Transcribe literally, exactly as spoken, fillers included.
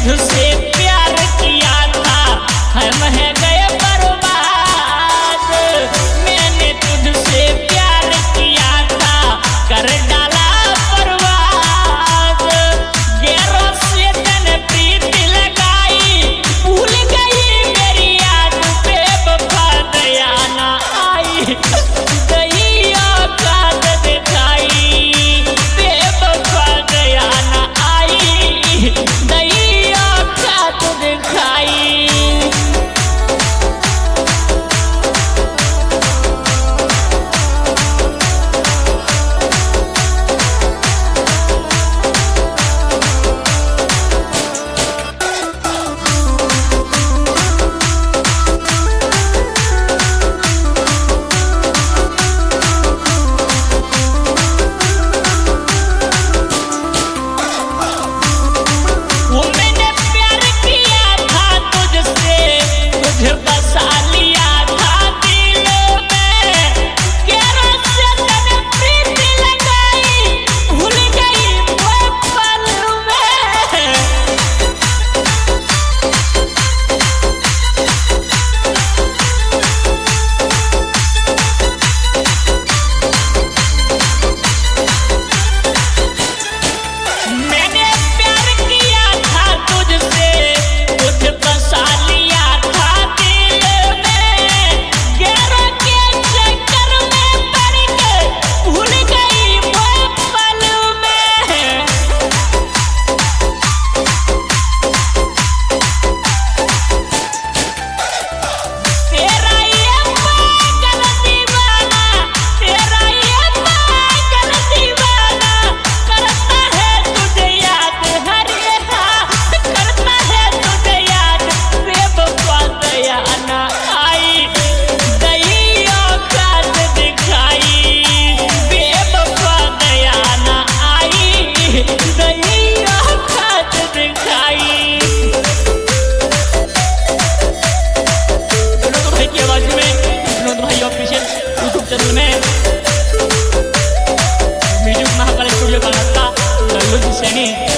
तुझसे प्यार किया था हम है गए बर्बाद। मैंने तुझसे प्यार किया था कर डाला बर्बाद। गैरों से तन प्रीति लगाई भूल गई मेरी याद पे वफा दया ना आई। दई औकात दिखाई बेवफा दया ना आई। दई औकात दिखाई। वो मैंने प्यार किया था तुझसे तुझे बसा लिया था दिल में। गैरों से तने प्रीति लगाई भूल गई वो पल में। मैंने प्यार किया था तुझसे तुझे बसा लिया था दिल में। गैरों के चक्कर में पड़ के भूल गई वो पल में। तेरा ये पागल दीवाना तेरा ये पागल दीवाना करता है तुझे याद हर हाँ करता है तुझे याद बेवफा दया ना आई। दई औकात दिखाई बेवफा दया ना आई। दई औकात दिखाई। विनोद भाई की आवाज में विनोद भाई ऑफिशियल यूट्यूब चैनल में म्यूजिक महाकाल स्टूडियो का नक्का लल्लू जी सैनी।